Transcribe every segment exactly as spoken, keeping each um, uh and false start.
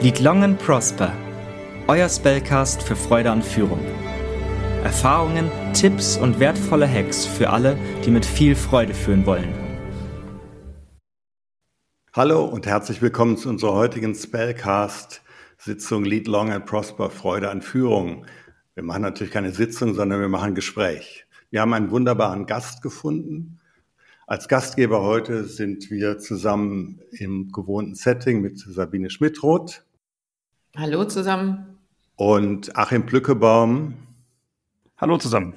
Lead Long and Prosper, euer Spellcast für Freude an Führung. Erfahrungen, Tipps und wertvolle Hacks für alle, die mit viel Freude führen wollen. Hallo und herzlich willkommen zu unserer heutigen Spellcast-Sitzung Lead Long and Prosper, Freude an Führung. Wir machen natürlich keine Sitzung, sondern wir machen ein Gespräch. Wir haben einen wunderbaren Gast gefunden. Als Gastgeber heute sind wir zusammen im gewohnten Setting mit Sabine Schmidtroth. Hallo zusammen. Und Achim Plückebaum. Hallo zusammen.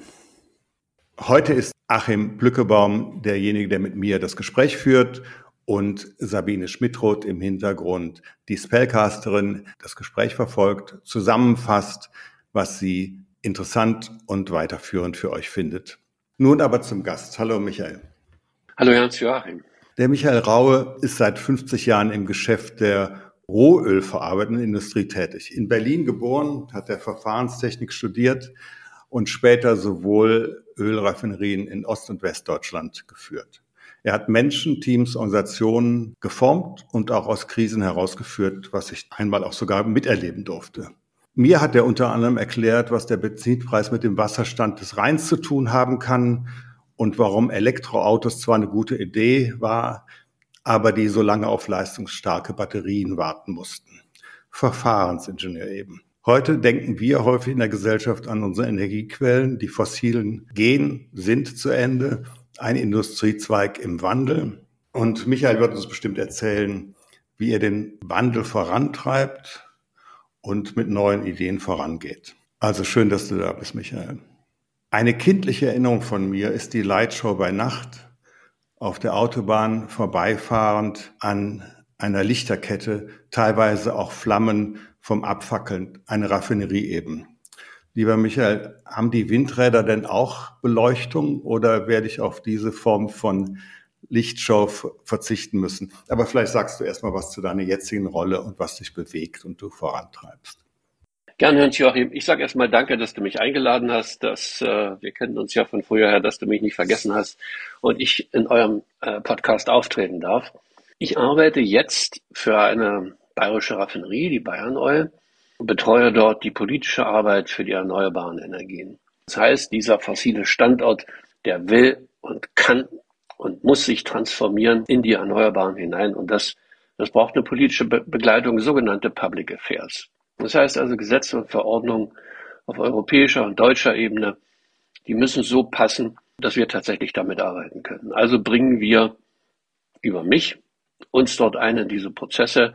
Heute ist Achim Plückebaum derjenige, der mit mir das Gespräch führt und Sabine Schmidtroth im Hintergrund, die Spellcasterin, das Gespräch verfolgt, zusammenfasst, was sie interessant und weiterführend für euch findet. Nun aber zum Gast. Hallo Michael. Hallo Hans-Joachim. Der Michael Raue ist seit fünfzig Jahren im Geschäft der rohölverarbeitenden Industrie tätig. In Berlin geboren, hat er Verfahrenstechnik studiert und später sowohl Ölraffinerien in Ost- und Westdeutschland geführt. Er hat Menschen, Teams, Organisationen geformt und auch aus Krisen herausgeführt, was ich einmal auch sogar miterleben durfte. Mir hat er unter anderem erklärt, was der Benzinpreis mit dem Wasserstand des Rheins zu tun haben kann und warum Elektroautos zwar eine gute Idee war, aber die so lange auf leistungsstarke Batterien warten mussten. Verfahrensingenieur eben. Heute denken wir häufig in der Gesellschaft an unsere Energiequellen. Die fossilen gehen, sind zu Ende. Ein Industriezweig im Wandel. Und Michael wird uns bestimmt erzählen, wie er den Wandel vorantreibt und mit neuen Ideen vorangeht. Also schön, dass du da bist, Michael. Eine kindliche Erinnerung von mir ist die Lightshow bei Nacht, auf der Autobahn vorbeifahrend an einer Lichterkette, teilweise auch Flammen vom Abfackeln, eine Raffinerie eben. Lieber Michael, haben die Windräder denn auch Beleuchtung oder werde ich auf diese Form von Lichtshow verzichten müssen? Aber vielleicht sagst du erstmal was zu deiner jetzigen Rolle und was dich bewegt und du vorantreibst. Gerne, Hans-Joachim. Ich sage erstmal danke, dass du mich eingeladen hast. Dass, äh, wir kennen uns ja von früher her, dass du mich nicht vergessen hast und ich in eurem äh, Podcast auftreten darf. Ich arbeite jetzt für eine bayerische Raffinerie, die Bayern Oil, und betreue dort die politische Arbeit für die erneuerbaren Energien. Das heißt, dieser fossile Standort, der will und kann und muss sich transformieren in die Erneuerbaren hinein. Und das, das braucht eine politische Be- Begleitung, sogenannte Public Affairs. Das heißt also, Gesetze und Verordnungen auf europäischer und deutscher Ebene, die müssen so passen, dass wir tatsächlich damit arbeiten können. Also bringen wir über mich uns dort ein in diese Prozesse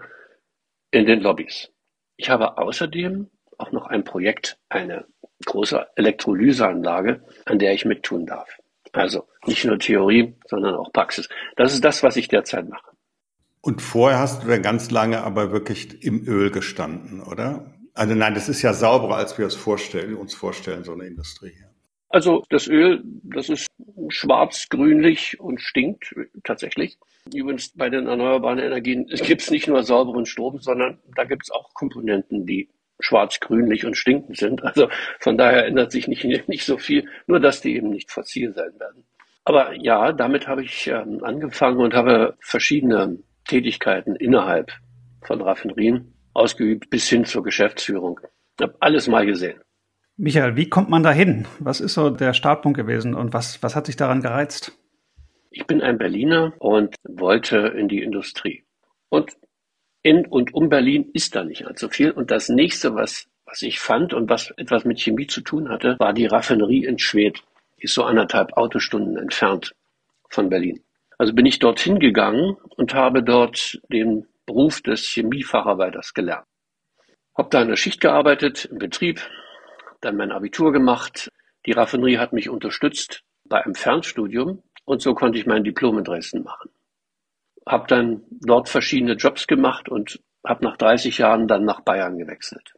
in den Lobbys. Ich habe außerdem auch noch ein Projekt, eine große Elektrolyseanlage, an der ich mittun darf. Also nicht nur Theorie, sondern auch Praxis. Das ist das, was ich derzeit mache. Und vorher hast du dann ganz lange aber wirklich im Öl gestanden, oder? Also nein, das ist ja sauberer, als wir es vorstellen, uns vorstellen, so eine Industrie. Also das Öl, das ist schwarz-grünlich und stinkt tatsächlich. Übrigens bei den erneuerbaren Energien gibt es nicht nur sauberen Strom, sondern da gibt es auch Komponenten, die schwarz-grünlich und stinkend sind. Also von daher ändert sich nicht, nicht so viel, nur dass die eben nicht fossil sein werden. Aber ja, damit habe ich ähm, angefangen und habe verschiedene Tätigkeiten innerhalb von Raffinerien ausgeübt bis hin zur Geschäftsführung. Ich habe alles mal gesehen. Michael, wie kommt man da hin? Was ist so der Startpunkt gewesen und was, was hat sich daran gereizt? Ich bin ein Berliner und wollte in die Industrie. Und in und um Berlin ist da nicht allzu viel. Und das nächste, was, was ich fand und was etwas mit Chemie zu tun hatte, war die Raffinerie in Schwedt. Die ist so anderthalb Autostunden entfernt von Berlin. Also bin ich dorthin gegangen und habe dort den Beruf des Chemiefacharbeiters gelernt. Habe da in der Schicht gearbeitet, im Betrieb, dann mein Abitur gemacht. Die Raffinerie hat mich unterstützt bei einem Fernstudium und so konnte ich mein Diplom in Dresden machen. Habe dann dort verschiedene Jobs gemacht und habe nach dreißig Jahren dann nach Bayern gewechselt.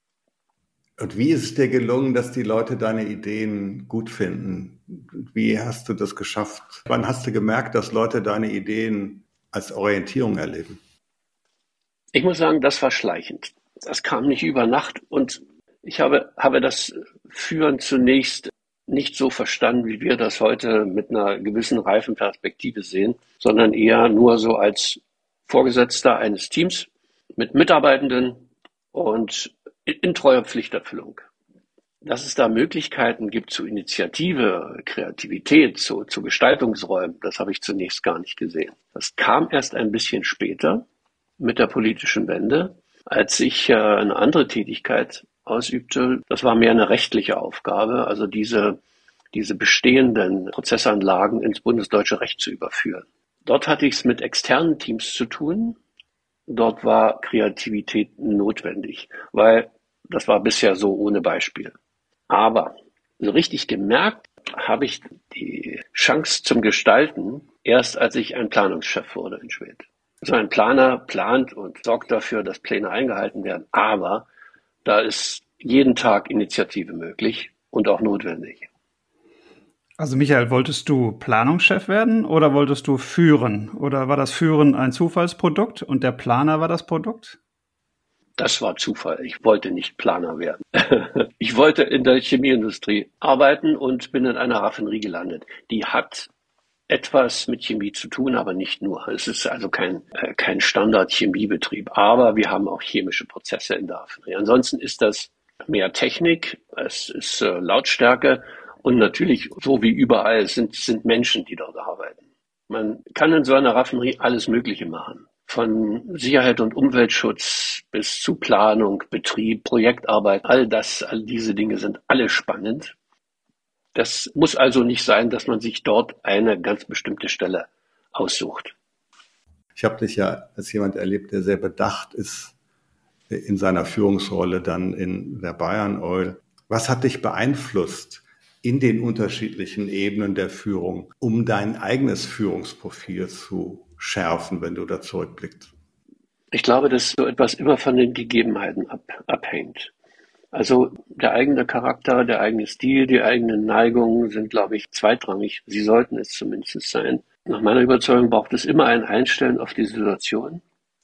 Und wie ist es dir gelungen, dass die Leute deine Ideen gut finden? Wie hast du das geschafft? Wann hast du gemerkt, dass Leute deine Ideen als Orientierung erleben? Ich muss sagen, das war schleichend. Das kam nicht über Nacht und ich habe, habe das Führen zunächst nicht so verstanden, wie wir das heute mit einer gewissen reifen Perspektive sehen, sondern eher nur so als Vorgesetzter eines Teams mit Mitarbeitenden, und in treuer Pflichterfüllung. Dass es da Möglichkeiten gibt zu Initiative, Kreativität, zu, zu Gestaltungsräumen, das habe ich zunächst gar nicht gesehen. Das kam erst ein bisschen später mit der politischen Wende, als ich äh, eine andere Tätigkeit ausübte. Das war mehr eine rechtliche Aufgabe, also diese, diese bestehenden Prozessanlagen ins bundesdeutsche Recht zu überführen. Dort hatte ich es mit externen Teams zu tun. Dort war Kreativität notwendig, weil das war bisher so ohne Beispiel. Aber so richtig gemerkt habe ich die Chance zum Gestalten erst, als ich ein Planungschef wurde in Schwedt. So ein Planer plant und sorgt dafür, dass Pläne eingehalten werden. Aber da ist jeden Tag Initiative möglich und auch notwendig. Also Michael, wolltest du Planungschef werden oder wolltest du führen? Oder war das Führen ein Zufallsprodukt und der Planer war das Produkt? Das war Zufall. Ich wollte nicht Planer werden. Ich wollte in der Chemieindustrie arbeiten und bin in einer Raffinerie gelandet. Die hat etwas mit Chemie zu tun, aber nicht nur. Es ist also kein, äh, kein Standard-Chemiebetrieb. Aber wir haben auch chemische Prozesse in der Raffinerie. Ansonsten ist das mehr Technik, es ist äh, Lautstärke und natürlich, so wie überall, sind, sind Menschen, die dort arbeiten. Man kann in so einer Raffinerie alles Mögliche machen. Von Sicherheit und Umweltschutz bis zu Planung, Betrieb, Projektarbeit, all das, all diese Dinge sind alle spannend. Das muss also nicht sein, dass man sich dort eine ganz bestimmte Stelle aussucht. Ich habe dich ja als jemand erlebt, der sehr bedacht ist in seiner Führungsrolle dann in der Bayern Oil. Was hat dich beeinflusst in den unterschiedlichen Ebenen der Führung, um dein eigenes Führungsprofil zu schärfen, wenn du da zurückblickst? Ich glaube, dass so etwas immer von den Gegebenheiten ab, abhängt. Also der eigene Charakter, der eigene Stil, die eigenen Neigungen sind, glaube ich, zweitrangig. Sie sollten es zumindest sein. Nach meiner Überzeugung braucht es immer ein Einstellen auf die Situation,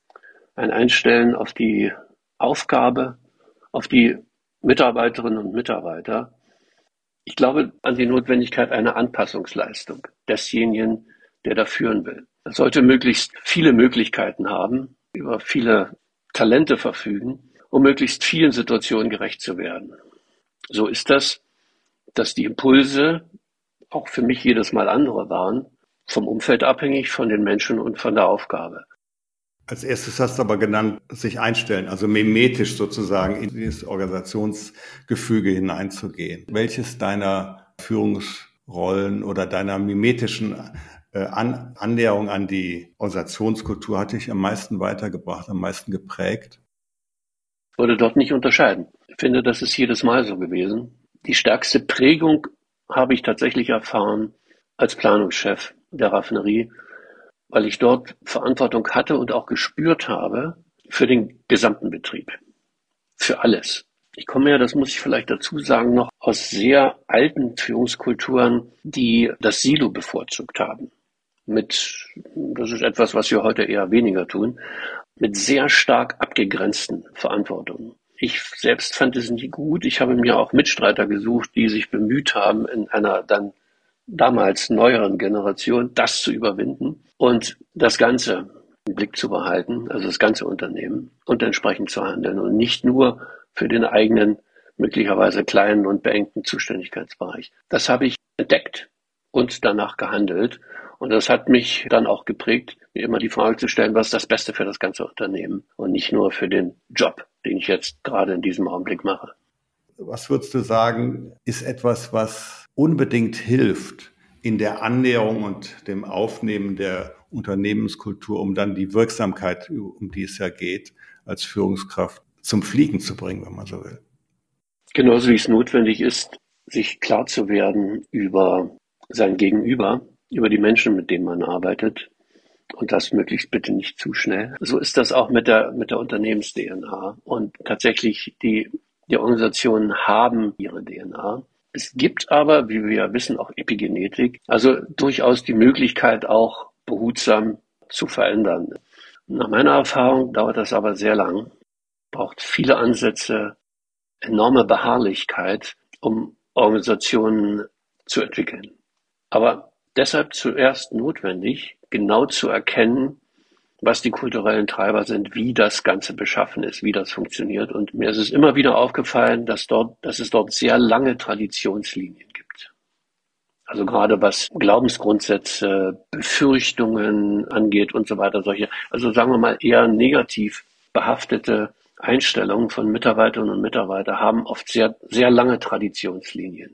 ein Einstellen auf die Aufgabe, auf die Mitarbeiterinnen und Mitarbeiter. Ich glaube an die Notwendigkeit einer Anpassungsleistung desjenigen, der da führen will. Er sollte möglichst viele Möglichkeiten haben, über viele Talente verfügen, um möglichst vielen Situationen gerecht zu werden. So ist das, dass die Impulse auch für mich jedes Mal andere waren, vom Umfeld abhängig, von den Menschen und von der Aufgabe. Als erstes hast du aber genannt, sich einstellen, also mimetisch sozusagen in dieses Organisationsgefüge hineinzugehen. Welches deiner Führungsrollen oder deiner mimetischen äh, an, Annäherung an die Organisationskultur hat dich am meisten weitergebracht, am meisten geprägt? Ich würde dort nicht unterscheiden. Ich finde, das ist jedes Mal so gewesen. Die stärkste Prägung habe ich tatsächlich erfahren als Planungschef der Raffinerie, weil ich dort Verantwortung hatte und auch gespürt habe für den gesamten Betrieb, für alles. Ich komme ja, das muss ich vielleicht dazu sagen, noch aus sehr alten Führungskulturen, die das Silo bevorzugt haben. Mit, das ist etwas, was wir heute eher weniger tun, mit sehr stark abgegrenzten Verantwortungen. Ich selbst fand es nie gut. Ich habe mir auch Mitstreiter gesucht, die sich bemüht haben, in einer dann damals neueren Generation das zu überwinden und das Ganze im Blick zu behalten, also das ganze Unternehmen und entsprechend zu handeln und nicht nur für den eigenen, möglicherweise kleinen und beengten Zuständigkeitsbereich. Das habe ich entdeckt und danach gehandelt und das hat mich dann auch geprägt, mir immer die Frage zu stellen, was ist das Beste für das ganze Unternehmen und nicht nur für den Job, den ich jetzt gerade in diesem Augenblick mache. Was würdest du sagen, ist etwas, was unbedingt hilft in der Annäherung und dem Aufnehmen der Unternehmenskultur, um dann die Wirksamkeit, um die es ja geht, als Führungskraft zum Fliegen zu bringen, wenn man so will? Genauso wie es notwendig ist, sich klar zu werden über sein Gegenüber, über die Menschen, mit denen man arbeitet. Und das möglichst bitte nicht zu schnell. So ist das auch mit der, mit der Unternehmens-D N A. Und tatsächlich, die, die Organisationen haben ihre D N A. Es gibt aber, wie wir wissen, auch Epigenetik. Also durchaus die Möglichkeit, auch behutsam zu verändern. Nach meiner Erfahrung dauert das aber sehr lang. Braucht viele Ansätze, enorme Beharrlichkeit, um Organisationen zu entwickeln. Aber deshalb zuerst notwendig, genau zu erkennen, was die kulturellen Treiber sind, wie das Ganze beschaffen ist, wie das funktioniert. Und mir ist es immer wieder aufgefallen, dass dort, dass es dort sehr lange Traditionslinien gibt. Also gerade was Glaubensgrundsätze, Befürchtungen angeht und so weiter, solche, also sagen wir mal eher negativ behaftete Einstellungen von Mitarbeiterinnen und Mitarbeitern haben oft sehr, sehr lange Traditionslinien.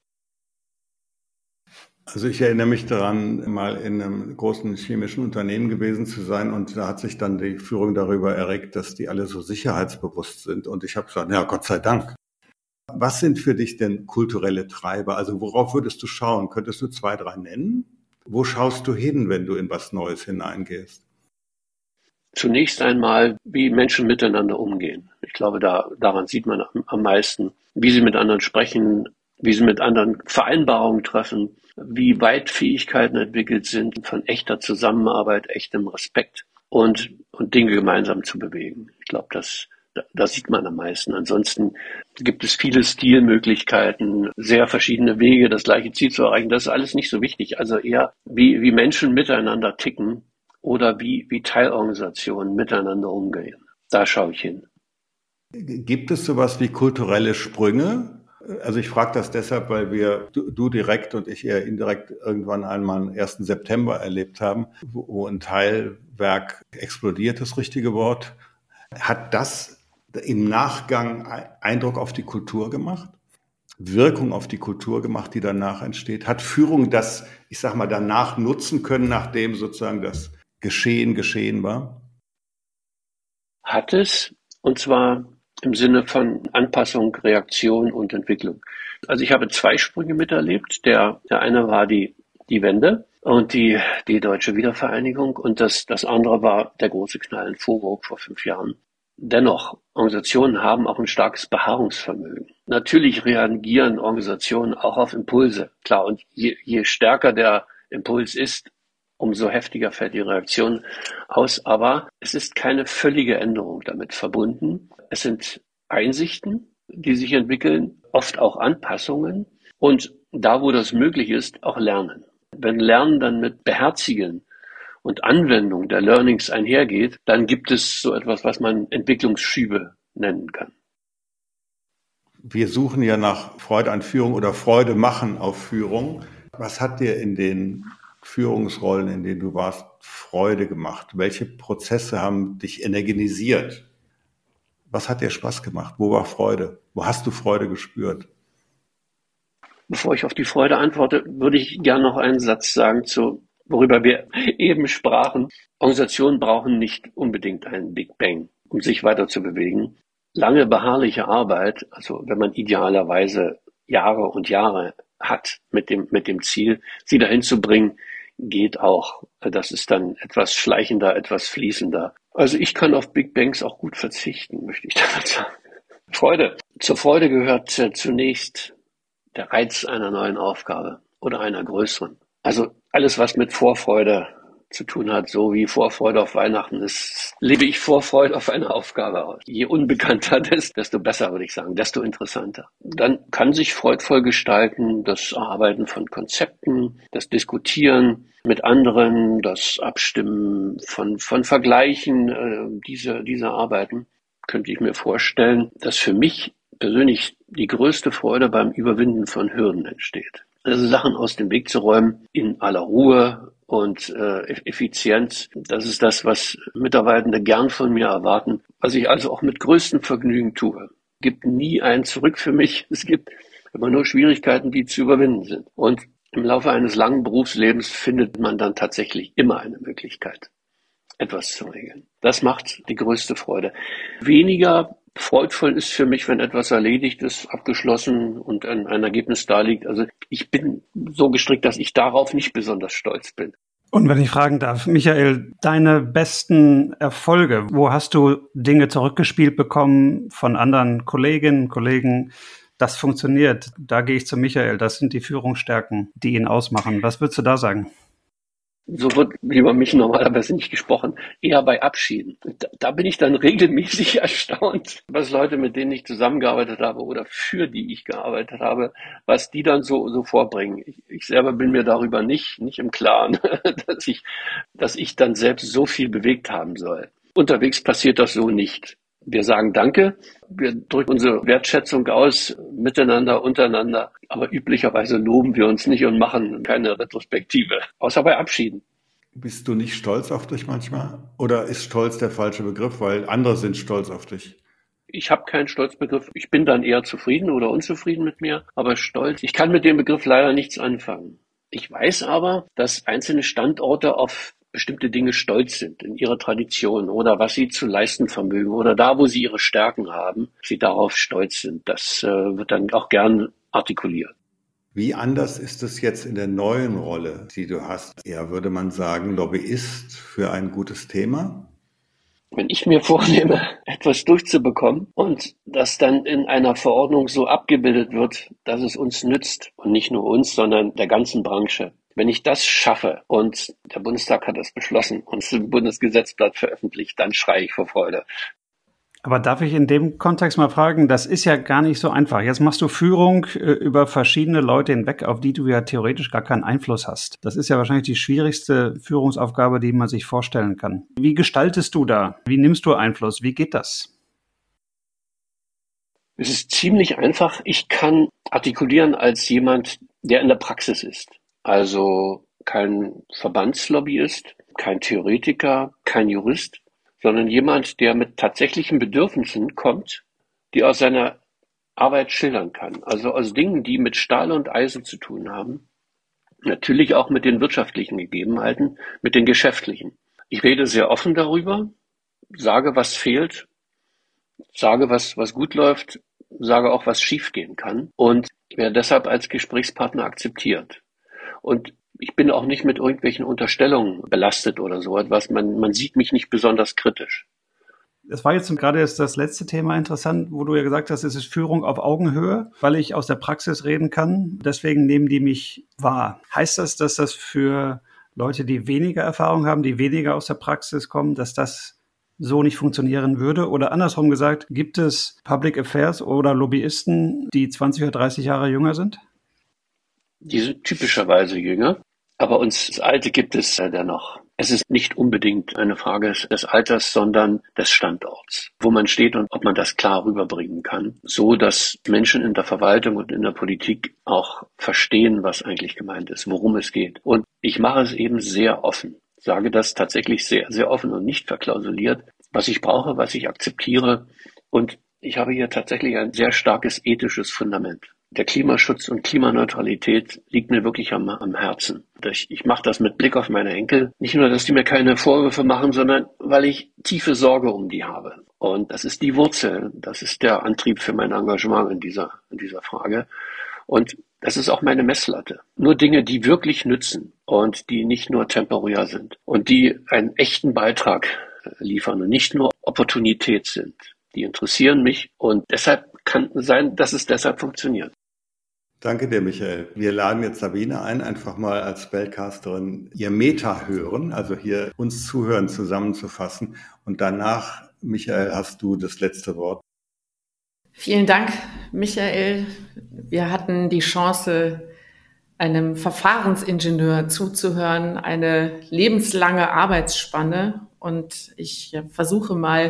Also ich erinnere mich daran, mal in einem großen chemischen Unternehmen gewesen zu sein und da hat sich dann die Führung darüber erregt, dass die alle so sicherheitsbewusst sind und ich habe gesagt, ja, Gott sei Dank. Was sind für dich denn kulturelle Treiber? Also worauf würdest du schauen? Könntest du zwei, drei nennen? Wo schaust du hin, wenn du in was Neues hineingehst? Zunächst einmal, wie Menschen miteinander umgehen. Ich glaube, da, daran sieht man am, am meisten, wie sie mit anderen sprechen, wie sie mit anderen Vereinbarungen treffen, wie weit Fähigkeiten entwickelt sind von echter Zusammenarbeit, echtem Respekt und, und Dinge gemeinsam zu bewegen. Ich glaube, das, das sieht man am meisten. Ansonsten gibt es viele Stilmöglichkeiten, sehr verschiedene Wege, das gleiche Ziel zu erreichen. Das ist alles nicht so wichtig. Also eher, wie, wie Menschen miteinander ticken oder wie, wie Teilorganisationen miteinander umgehen. Da schaue ich hin. Gibt es sowas wie kulturelle Sprünge? Also ich frage das deshalb, weil wir, du, du direkt und ich eher indirekt irgendwann einmal am ersten September erlebt haben, wo, wo ein Teilwerk explodiert, das richtige Wort. Hat das im Nachgang Eindruck auf die Kultur gemacht? Wirkung auf die Kultur gemacht, die danach entsteht? Hat Führung das, ich sag mal, danach nutzen können, nachdem sozusagen das Geschehen geschehen war? Hat es, und zwar im Sinne von Anpassung, Reaktion und Entwicklung. Also ich habe zwei Sprünge miterlebt. Der, der eine war die, die Wende und die, die deutsche Wiedervereinigung und das, das andere war der große Knall in Vorburg vor fünf Jahren. Dennoch, Organisationen haben auch ein starkes Beharrungsvermögen. Natürlich reagieren Organisationen auch auf Impulse. Klar, und je, je stärker der Impuls ist, umso heftiger fällt die Reaktion aus. Aber es ist keine völlige Änderung damit verbunden. Es sind Einsichten, die sich entwickeln, oft auch Anpassungen und da, wo das möglich ist, auch Lernen. Wenn Lernen dann mit Beherzigen und Anwendung der Learnings einhergeht, dann gibt es so etwas, was man Entwicklungsschübe nennen kann. Wir suchen ja nach Freude an Führung oder Freude machen auf Führung. Was hat dir in den Führungsrollen, in denen du warst, Freude gemacht? Welche Prozesse haben dich energetisiert? Was hat dir Spaß gemacht? Wo war Freude? Wo hast du Freude gespürt? Bevor ich auf die Freude antworte, würde ich gerne noch einen Satz sagen zu, worüber wir eben sprachen. Organisationen brauchen nicht unbedingt einen Big Bang, um sich weiter zu bewegen. Lange beharrliche Arbeit, also wenn man idealerweise Jahre und Jahre hat mit dem, mit dem Ziel, sie dahin zu bringen, geht auch. Das ist dann etwas schleichender, etwas fließender. Also ich kann auf Big Bangs auch gut verzichten, möchte ich damit sagen. Freude. Zur Freude gehört zunächst der Reiz einer neuen Aufgabe oder einer größeren. Also alles, was mit Vorfreude zu tun hat, so wie Vorfreude auf Weihnachten ist, lebe ich Vorfreude auf eine Aufgabe aus. Je unbekannter das, desto besser, würde ich sagen, desto interessanter. Dann kann sich freudvoll gestalten das Erarbeiten von Konzepten, das Diskutieren mit anderen, das Abstimmen von, von Vergleichen, äh, diese, diese Arbeiten, könnte ich mir vorstellen, dass für mich persönlich die größte Freude beim Überwinden von Hürden entsteht. Also Sachen aus dem Weg zu räumen, in aller Ruhe und äh, Effizienz. Das ist das, was Mitarbeitende gern von mir erwarten, was ich also auch mit größtem Vergnügen tue. Es gibt nie ein Zurück für mich. Es gibt immer nur Schwierigkeiten, die zu überwinden sind. Und im Laufe eines langen Berufslebens findet man dann tatsächlich immer eine Möglichkeit, etwas zu regeln. Das macht die größte Freude. Weniger freudvoll ist für mich, wenn etwas erledigt ist, abgeschlossen und ein, ein Ergebnis da liegt. Also ich bin so gestrickt, dass ich darauf nicht besonders stolz bin. Und wenn ich fragen darf, Michael, deine besten Erfolge, wo hast du Dinge zurückgespielt bekommen von anderen Kolleginnen, Kollegen? Das funktioniert. Da gehe ich zu Michael. Das sind die Führungsstärken, die ihn ausmachen. Was würdest du da sagen? So wird über mich normalerweise nicht gesprochen, eher bei Abschieden. Da, da bin ich dann regelmäßig erstaunt, was Leute, mit denen ich zusammengearbeitet habe oder für die ich gearbeitet habe, was die dann so, so vorbringen. Ich, ich selber bin mir darüber nicht, nicht im Klaren, dass ich, dass ich dann selbst so viel bewegt haben soll. Unterwegs passiert das so nicht. Wir sagen Danke, wir drücken unsere Wertschätzung aus, miteinander, untereinander, aber üblicherweise loben wir uns nicht und machen keine Retrospektive, außer bei Abschieden. Bist du nicht stolz auf dich manchmal? Oder ist stolz der falsche Begriff, weil andere sind stolz auf dich? Ich habe keinen Stolzbegriff. Ich bin dann eher zufrieden oder unzufrieden mit mir, aber stolz, ich kann mit dem Begriff leider nichts anfangen. Ich weiß aber, dass einzelne Standorte auf bestimmte Dinge stolz sind in ihrer Tradition oder was sie zu leisten vermögen oder da, wo sie ihre Stärken haben, sie darauf stolz sind. Das äh, wird dann auch gern artikuliert. Wie anders ist es jetzt in der neuen Rolle, die du hast? Ja, würde man sagen, Lobbyist für ein gutes Thema? Wenn ich mir vornehme, etwas durchzubekommen und das dann in einer Verordnung so abgebildet wird, dass es uns nützt und nicht nur uns, sondern der ganzen Branche. Wenn ich das schaffe und der Bundestag hat das beschlossen und es im Bundesgesetzblatt veröffentlicht, dann schreie ich vor Freude. Aber darf ich in dem Kontext mal fragen, das ist ja gar nicht so einfach. Jetzt machst du Führung äh, über verschiedene Leute hinweg, auf die du ja theoretisch gar keinen Einfluss hast. Das ist ja wahrscheinlich die schwierigste Führungsaufgabe, die man sich vorstellen kann. Wie gestaltest du da? Wie nimmst du Einfluss? Wie geht das? Es ist ziemlich einfach. Ich kann artikulieren als jemand, der in der Praxis ist. Also kein Verbandslobbyist, kein Theoretiker, kein Jurist, sondern jemand, der mit tatsächlichen Bedürfnissen kommt, die aus seiner Arbeit schildern kann. Also aus Dingen, die mit Stahl und Eisen zu tun haben. Natürlich auch mit den wirtschaftlichen Gegebenheiten, mit den geschäftlichen. Ich rede sehr offen darüber, sage, was fehlt, sage, was, was gut läuft, sage auch, was schiefgehen kann und werde deshalb als Gesprächspartner akzeptiert. Und ich bin auch nicht mit irgendwelchen Unterstellungen belastet oder so etwas. Man, man sieht mich nicht besonders kritisch. Das war jetzt gerade jetzt das letzte Thema interessant, wo du ja gesagt hast, es ist Führung auf Augenhöhe, weil ich aus der Praxis reden kann. Deswegen nehmen die mich wahr. Heißt das, dass das für Leute, die weniger Erfahrung haben, die weniger aus der Praxis kommen, dass das so nicht funktionieren würde? Oder andersrum gesagt, gibt es Public Affairs oder Lobbyisten, die zwanzig oder dreißig Jahre jünger sind? Die sind typischerweise jünger, aber uns das Alte gibt es ja dennoch. Es ist nicht unbedingt eine Frage des Alters, sondern des Standorts, wo man steht und ob man das klar rüberbringen kann, so dass Menschen in der Verwaltung und in der Politik auch verstehen, was eigentlich gemeint ist, worum es geht. Und ich mache es eben sehr offen, sage das tatsächlich sehr, sehr offen und nicht verklausuliert, was ich brauche, was ich akzeptiere. Und ich habe hier tatsächlich ein sehr starkes ethisches Fundament. Der Klimaschutz und Klimaneutralität liegt mir wirklich am, am Herzen. Ich, ich mache das mit Blick auf meine Enkel. Nicht nur, dass die mir keine Vorwürfe machen, sondern weil ich tiefe Sorge um die habe. Und das ist die Wurzel, das ist der Antrieb für mein Engagement in dieser, in dieser Frage. Und das ist auch meine Messlatte. Nur Dinge, die wirklich nützen und die nicht nur temporär sind und die einen echten Beitrag liefern und nicht nur Opportunität sind. Die interessieren mich und deshalb kann sein, dass es deshalb funktioniert. Danke dir, Michael. Wir laden jetzt Sabine ein, einfach mal als Spellcasterin ihr Meta hören, also hier uns zuhören, zusammenzufassen. Und danach, Michael, hast du das letzte Wort. Vielen Dank, Michael. Wir hatten die Chance, einem Verfahrensingenieur zuzuhören, eine lebenslange Arbeitsspanne. Und ich versuche mal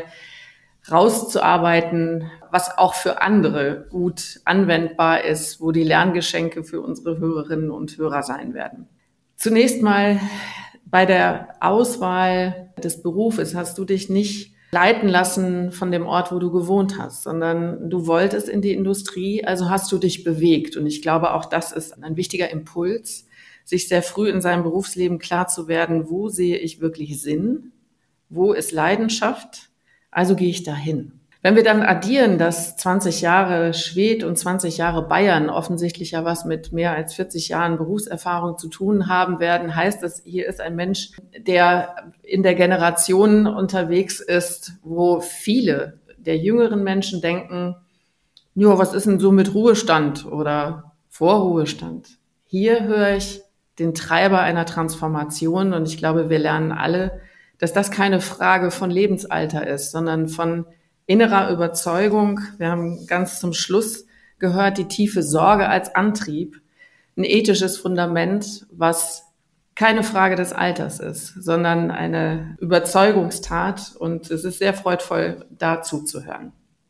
rauszuarbeiten, was auch für andere gut anwendbar ist, wo die Lerngeschenke für unsere Hörerinnen und Hörer sein werden. Zunächst mal bei der Auswahl des Berufes hast du dich nicht leiten lassen von dem Ort, wo du gewohnt hast, sondern du wolltest in die Industrie, also hast du dich bewegt. Und ich glaube, auch das ist ein wichtiger Impuls, sich sehr früh in seinem Berufsleben klar zu werden, wo sehe ich wirklich Sinn, wo ist Leidenschaft, also gehe ich dahin. Wenn wir dann addieren, dass zwanzig Jahre Schwed und zwanzig Jahre Bayern offensichtlich ja was mit mehr als vierzig Jahren Berufserfahrung zu tun haben werden, heißt das, hier ist ein Mensch, der in der Generation unterwegs ist, wo viele der jüngeren Menschen denken, ja, was ist denn so mit Ruhestand oder Vorruhestand? Hier höre ich den Treiber einer Transformation. Und ich glaube, wir lernen alle, dass das keine Frage von Lebensalter ist, sondern von innerer Überzeugung. Wir haben ganz zum Schluss gehört, die tiefe Sorge als Antrieb, ein ethisches Fundament, was keine Frage des Alters ist, sondern eine Überzeugungstat. Und es ist sehr freudvoll, da zuzuhören.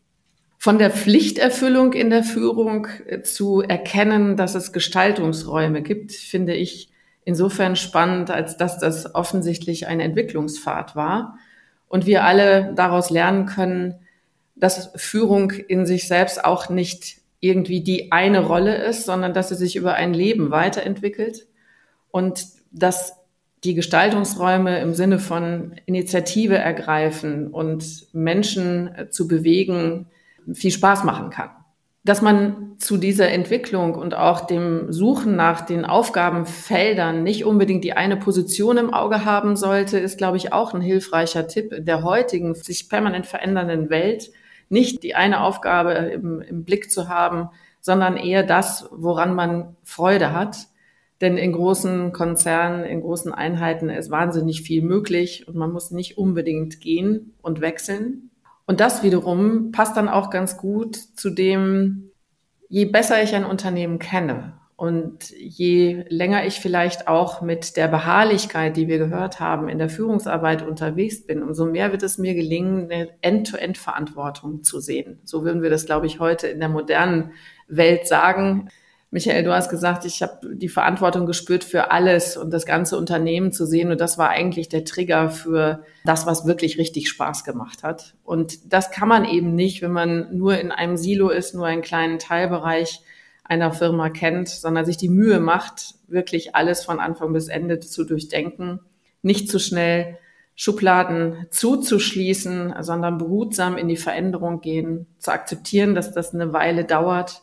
Von der Pflichterfüllung in der Führung zu erkennen, dass es Gestaltungsräume gibt, finde ich insofern spannend, als dass das offensichtlich ein Entwicklungspfad war und wir alle daraus lernen können, dass Führung in sich selbst auch nicht irgendwie die eine Rolle ist, sondern dass sie sich über ein Leben weiterentwickelt und dass die Gestaltungsräume im Sinne von Initiative ergreifen und Menschen zu bewegen, viel Spaß machen kann. Dass man zu dieser Entwicklung und auch dem Suchen nach den Aufgabenfeldern nicht unbedingt die eine Position im Auge haben sollte, ist, glaube ich, auch ein hilfreicher Tipp in der heutigen, sich permanent verändernden Welt, nicht die eine Aufgabe im, im Blick zu haben, sondern eher das, woran man Freude hat. Denn in großen Konzernen, in großen Einheiten ist wahnsinnig viel möglich und man muss nicht unbedingt gehen und wechseln. Und das wiederum passt dann auch ganz gut zu dem, je besser ich ein Unternehmen kenne und je länger ich vielleicht auch mit der Beharrlichkeit, die wir gehört haben, in der Führungsarbeit unterwegs bin, umso mehr wird es mir gelingen, eine End-to-End-Verantwortung zu sehen. So würden wir das, glaube ich, heute in der modernen Welt sagen. Michael, du hast gesagt, ich habe die Verantwortung gespürt für alles und das ganze Unternehmen zu sehen. Und das war eigentlich der Trigger für das, was wirklich richtig Spaß gemacht hat. Und das kann man eben nicht, wenn man nur in einem Silo ist, nur einen kleinen Teilbereich einer Firma kennt, sondern sich die Mühe macht, wirklich alles von Anfang bis Ende zu durchdenken, nicht zu schnell Schubladen zuzuschließen, sondern behutsam in die Veränderung gehen, zu akzeptieren, dass das eine Weile dauert.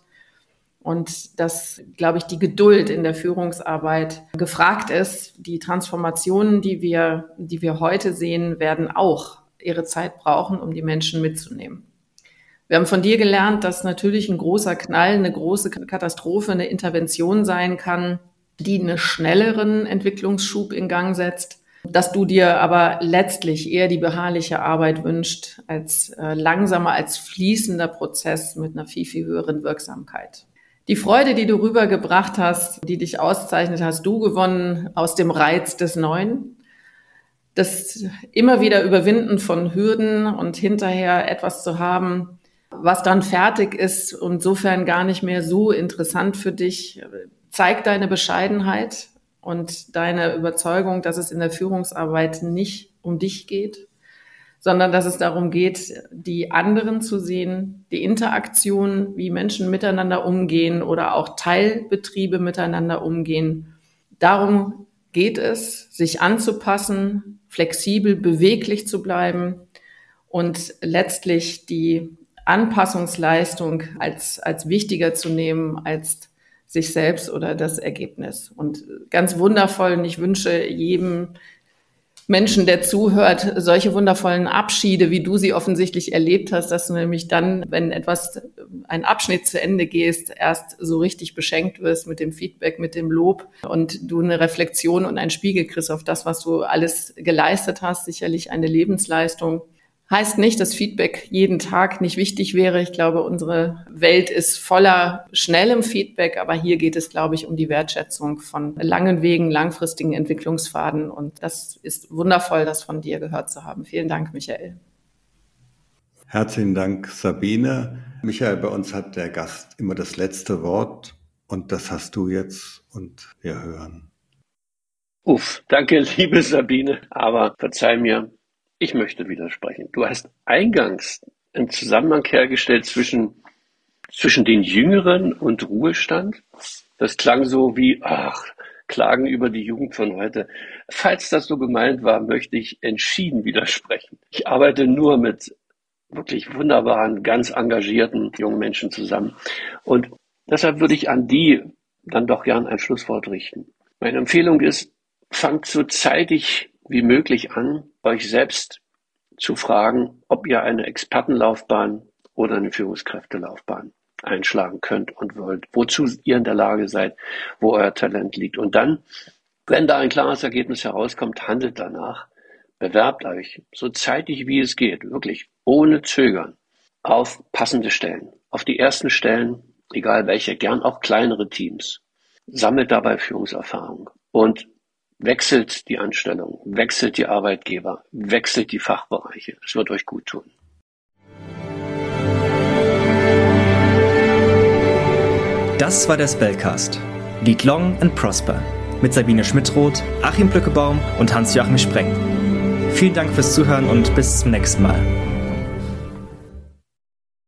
Und dass, glaube ich, die Geduld in der Führungsarbeit gefragt ist. Die Transformationen, die wir, die wir heute sehen, werden auch ihre Zeit brauchen, um die Menschen mitzunehmen. Wir haben von dir gelernt, dass natürlich ein großer Knall, eine große Katastrophe, eine Intervention sein kann, die einen schnelleren Entwicklungsschub in Gang setzt. Dass du dir aber letztlich eher die beharrliche Arbeit wünscht, als äh, langsamer, als fließender Prozess mit einer viel, viel höheren Wirksamkeit. Die Freude, die du rübergebracht hast, die dich auszeichnet, hast du gewonnen aus dem Reiz des Neuen. Das immer wieder Überwinden von Hürden und hinterher etwas zu haben, was dann fertig ist und insofern gar nicht mehr so interessant für dich, zeigt deine Bescheidenheit und deine Überzeugung, dass es in der Führungsarbeit nicht um dich geht, sondern dass es darum geht, die anderen zu sehen, die Interaktion, wie Menschen miteinander umgehen oder auch Teilbetriebe miteinander umgehen. Darum geht es, sich anzupassen, flexibel, beweglich zu bleiben und letztlich die Anpassungsleistung als, als wichtiger zu nehmen als sich selbst oder das Ergebnis. Und ganz wundervoll, und ich wünsche jedem Menschen, der zuhört, solche wundervollen Abschiede, wie du sie offensichtlich erlebt hast, dass du nämlich dann, wenn etwas, ein Abschnitt zu Ende gehst, erst so richtig beschenkt wirst mit dem Feedback, mit dem Lob und du eine Reflexion und einen Spiegel kriegst auf das, was du alles geleistet hast, sicherlich eine Lebensleistung. Heißt nicht, dass Feedback jeden Tag nicht wichtig wäre. Ich glaube, unsere Welt ist voller schnellem Feedback, aber hier geht es, glaube ich, um die Wertschätzung von langen Wegen, langfristigen Entwicklungsfaden. Und das ist wundervoll, das von dir gehört zu haben. Vielen Dank, Michael. Herzlichen Dank, Sabine. Michael, bei uns hat der Gast immer das letzte Wort und das hast du jetzt und wir hören. Uff, danke, liebe Sabine, aber verzeih mir. Ich möchte widersprechen. Du hast eingangs einen Zusammenhang hergestellt zwischen, zwischen den Jüngeren und Ruhestand. Das klang so wie, ach, Klagen über die Jugend von heute. Falls das so gemeint war, möchte ich entschieden widersprechen. Ich arbeite nur mit wirklich wunderbaren, ganz engagierten jungen Menschen zusammen. Und deshalb würde ich an die dann doch gern ein Schlusswort richten. Meine Empfehlung ist, fangt so zeitig wie möglich an, euch selbst zu fragen, ob ihr eine Expertenlaufbahn oder eine Führungskräftelaufbahn einschlagen könnt und wollt, wozu ihr in der Lage seid, wo euer Talent liegt. Und dann, wenn da ein klares Ergebnis herauskommt, handelt danach, bewerbt euch so zeitig wie es geht, wirklich ohne Zögern, auf passende Stellen, auf die ersten Stellen, egal welche, gern auch kleinere Teams. Sammelt dabei Führungserfahrung und wechselt die Anstellung, wechselt die Arbeitgeber, wechselt die Fachbereiche. Es wird euch gut tun. Das war der Spellcast. Lead Long and Prosper mit Sabine Schmidroth, Achim Blückebaum und Hans-Joachim Spreng. Vielen Dank fürs Zuhören und bis zum nächsten Mal.